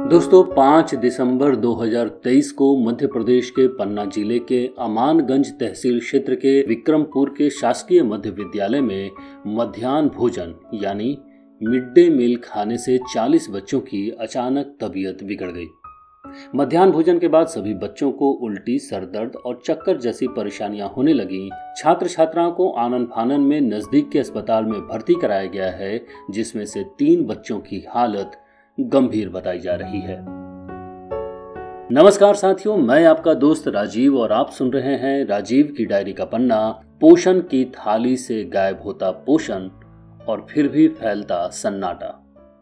दोस्तों 5 दिसंबर 2023 को मध्य प्रदेश के पन्ना जिले के अमानगंज तहसील क्षेत्र के विक्रमपुर के शासकीय मध्य विद्यालय में मध्याह्न भोजन यानी मिड डे मील खाने से 40 बच्चों की अचानक तबीयत बिगड़ गई। मध्याह्न भोजन के बाद सभी बच्चों को उल्टी, सर दर्द और चक्कर जैसी परेशानियां होने लगी। छात्र छात्राओं को आनन फानन में नजदीक के अस्पताल में भर्ती कराया गया है, जिसमें से 3 बच्चों की हालत गंभीर बताई जा रही है। नमस्कार साथियों, मैं आपका दोस्त राजीव और आप सुन रहे हैं राजीव की डायरी का पन्ना। पोषण की थाली से गायब होता पोषण और फिर भी फैलता सन्नाटा।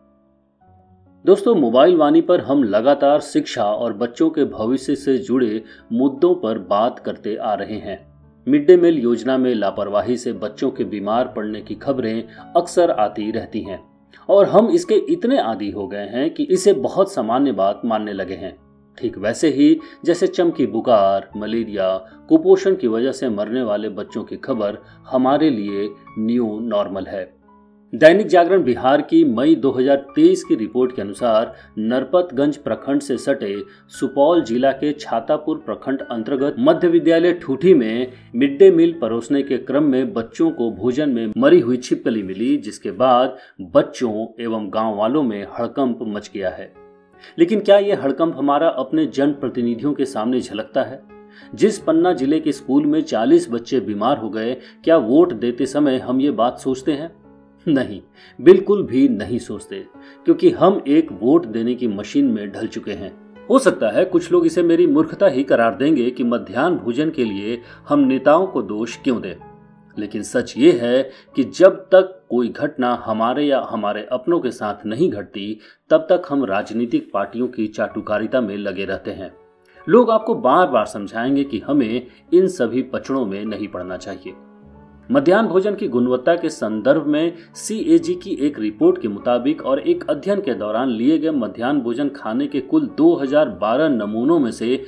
दोस्तों, मोबाइल वाणी पर हम लगातार शिक्षा और बच्चों के भविष्य से जुड़े मुद्दों पर बात करते आ रहे हैं। मिड डे मील योजना में लापरवाही से बच्चों के बीमार पड़ने की खबरें अक्सर आती रहती हैं और हम इसके इतने आदी हो गए हैं कि इसे बहुत सामान्य बात मानने लगे हैं। ठीक वैसे ही जैसे चमकी बुखार, मलेरिया, कुपोषण की वजह से मरने वाले बच्चों की खबर हमारे लिए न्यू नॉर्मल है। दैनिक जागरण बिहार की मई 2023 की रिपोर्ट के अनुसार नरपतगंज प्रखंड से सटे सुपौल जिला के छातापुर प्रखंड अंतर्गत मध्य विद्यालय ठूठी में मिड डे मील परोसने के क्रम में बच्चों को भोजन में मरी हुई छिपकली मिली, जिसके बाद बच्चों एवं गांव वालों में हड़कंप मच गया है। लेकिन क्या यह हड़कंप हमारा अपने जनप्रतिनिधियों के सामने झलकता है? जिस पन्ना जिले के स्कूल में 40 बच्चे बीमार हो गए, क्या वोट देते समय हम ये बात सोचते हैं? नहीं, बिल्कुल भी नहीं सोचते, क्योंकि हम एक वोट देने की मशीन में ढल चुके हैं। हो सकता है कुछ लोग इसे मेरी मूर्खता ही करार देंगे कि मध्याह्न भोजन के लिए हम नेताओं को दोष क्यों दें, लेकिन सच ये है कि जब तक कोई घटना हमारे या हमारे अपनों के साथ नहीं घटती, तब तक हम राजनीतिक पार्टियों की चाटुकारिता में लगे रहते हैं। लोग आपको बार बार समझाएंगे कि हमें इन सभी पचड़ों में नहीं पड़ना चाहिए। मध्याह्न भोजन की गुणवत्ता के संदर्भ में CAG की एक रिपोर्ट के मुताबिक और एक अध्ययन के दौरान लिए गए मध्याह्न भोजन खाने के कुल 2012 नमूनों में से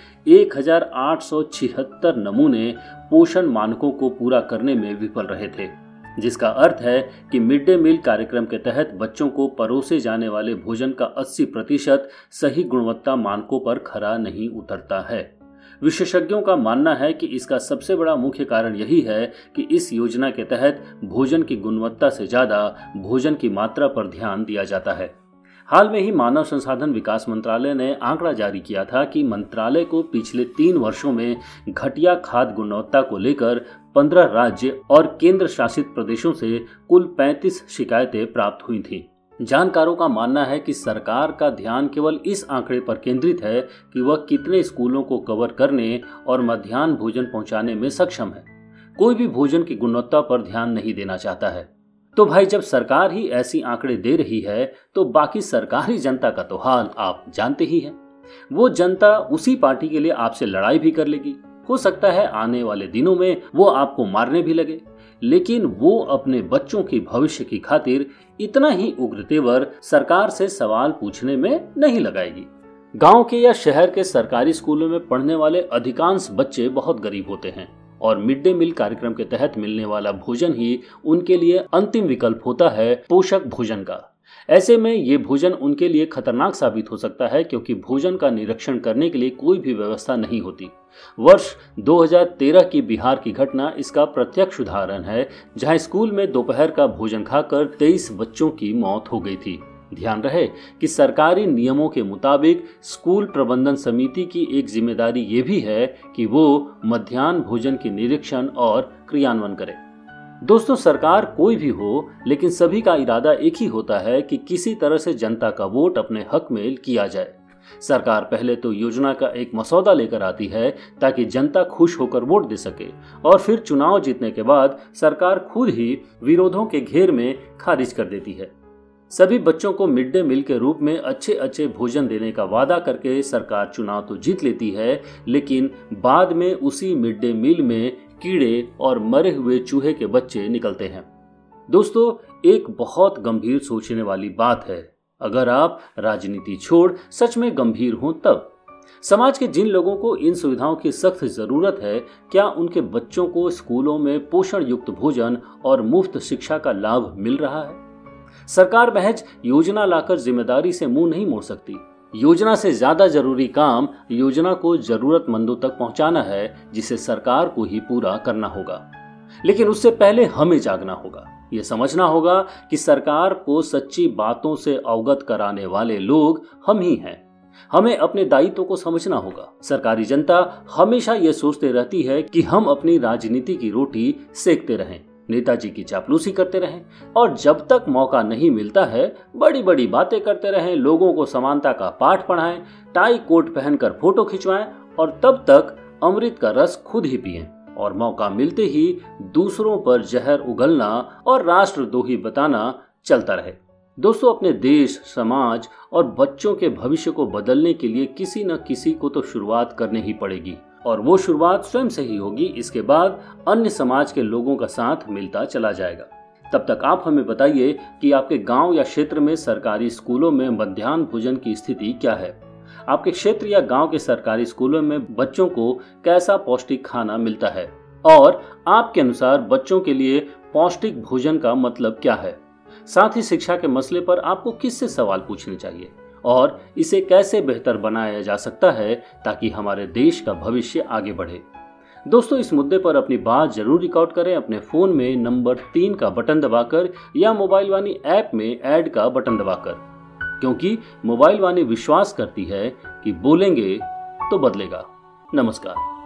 1876 नमूने पोषण मानकों को पूरा करने में विफल रहे थे, जिसका अर्थ है कि मिड डे मील कार्यक्रम के तहत बच्चों को परोसे जाने वाले भोजन का 80% सही गुणवत्ता मानकों पर खरा नहीं उतरता है। विशेषज्ञों का मानना है कि इसका सबसे बड़ा मुख्य कारण यही है कि इस योजना के तहत भोजन की गुणवत्ता से ज्यादा भोजन की मात्रा पर ध्यान दिया जाता है। हाल में ही मानव संसाधन विकास मंत्रालय ने आंकड़ा जारी किया था कि मंत्रालय को पिछले 3 वर्षों में घटिया खाद्य गुणवत्ता को लेकर 15 राज्य और केंद्र शासित प्रदेशों से कुल 35 शिकायतें प्राप्त हुई थीं। जानकारों का मानना है कि सरकार का ध्यान केवल इस आंकड़े पर केंद्रित है कि वह कितने स्कूलों को कवर करने और मध्याह्न भोजन पहुंचाने में सक्षम है। कोई भी भोजन की गुणवत्ता पर ध्यान नहीं देना चाहता है। तो भाई, जब सरकार ही ऐसी आंकड़े दे रही है तो बाकी सरकारी जनता का तो हाल आप जानते ही हैं। वो जनता उसी पार्टी के लिए आपसे लड़ाई भी कर लेगी। हो सकता है आने वाले दिनों में वो आपको मारने भी लगे, लेकिन वो अपने बच्चों की भविष्य की खातिर इतना ही उग्र तेवर सरकार से सवाल पूछने में नहीं लगाएगी। गांव के या शहर के सरकारी स्कूलों में पढ़ने वाले अधिकांश बच्चे बहुत गरीब होते हैं और मिड डे मील कार्यक्रम के तहत मिलने वाला भोजन ही उनके लिए अंतिम विकल्प होता है पोषक भोजन का। ऐसे में ये भोजन उनके लिए खतरनाक साबित हो सकता है, क्योंकि भोजन का निरीक्षण करने के लिए कोई भी व्यवस्था नहीं होती। वर्ष 2013 की बिहार की घटना इसका प्रत्यक्ष उदाहरण है, जहां स्कूल में दोपहर का भोजन खाकर 23 बच्चों की मौत हो गई थी। ध्यान रहे कि सरकारी नियमों के मुताबिक स्कूल प्रबंधन समिति की एक जिम्मेदारी ये भी है कि वो मध्याह्न भोजन के निरीक्षण और क्रियान्वयन करे। दोस्तों, सरकार कोई भी हो, लेकिन सभी का इरादा एक ही होता है कि किसी तरह से जनता का वोट अपने हक में किया जाए। सरकार पहले तो योजना का एक मसौदा लेकर आती है ताकि जनता खुश होकर वोट दे सके, और फिर चुनाव जीतने के बाद सरकार खुद ही विरोधों के घेर में खारिज कर देती है। सभी बच्चों को मिड डे मील के रूप में अच्छे भोजन देने का वादा करके सरकार चुनाव तो जीत लेती है, लेकिन बाद में उसी मिड डे मील में कीड़े और मरे हुए चूहे के बच्चे निकलते हैं। दोस्तों, एक बहुत गंभीर सोचने वाली बात है। अगर आप राजनीति छोड़ सच में गंभीर हों तब समाज के जिन लोगों को इन सुविधाओं की सख्त जरूरत है, क्या उनके बच्चों को स्कूलों में पोषण युक्त भोजन और मुफ्त शिक्षा का लाभ मिल रहा है? सरकार महज योजना लाकर जिम्मेदारी से मुंह नहीं मोड़ सकती। योजना से ज्यादा जरूरी काम योजना को जरूरतमंदों तक पहुंचाना है, जिसे सरकार को ही पूरा करना होगा। लेकिन उससे पहले हमें जागना होगा। ये समझना होगा कि सरकार को सच्ची बातों से अवगत कराने वाले लोग हम ही हैं। हमें अपने दायित्व को समझना होगा। सरकारी जनता हमेशा ये सोचते रहती है कि हम अपनी राजनीति की रोटी सेकते रहें, नेताजी की चापलूसी करते रहें और जब तक मौका नहीं मिलता है बड़ी बड़ी बातें करते रहें, लोगों को समानता का पाठ पढ़ाएं, टाई कोट पहनकर फोटो खिंचवाएं और तब तक अमृत का रस खुद ही पिएं और मौका मिलते ही दूसरों पर जहर उगलना और राष्ट्रद्रोही बताना चलता रहे। दोस्तों, अपने देश, समाज और बच्चों के भविष्य को बदलने के लिए किसी न किसी को तो शुरुआत करनी ही पड़ेगी और वो शुरुआत स्वयं से ही होगी। इसके बाद अन्य समाज के लोगों का साथ मिलता चला जाएगा। तब तक आप हमें बताइए कि आपके गांव या क्षेत्र में सरकारी स्कूलों में मध्याह्न भोजन की स्थिति क्या है। आपके क्षेत्र या गांव के सरकारी स्कूलों में बच्चों को कैसा पौष्टिक खाना मिलता है और आपके अनुसार बच्चों के लिए पौष्टिक भोजन का मतलब क्या है। साथ ही शिक्षा के मसले पर आपको किससे सवाल पूछने चाहिए और इसे कैसे बेहतर बनाया जा सकता है ताकि हमारे देश का भविष्य आगे बढ़े। दोस्तों, इस मुद्दे पर अपनी बात जरूर रिकॉर्ड करें अपने फोन में नंबर 3 का बटन दबाकर या मोबाइल वाणी ऐप में ऐड का बटन दबाकर, क्योंकि मोबाइल वाणी विश्वास करती है कि बोलेंगे तो बदलेगा। नमस्कार।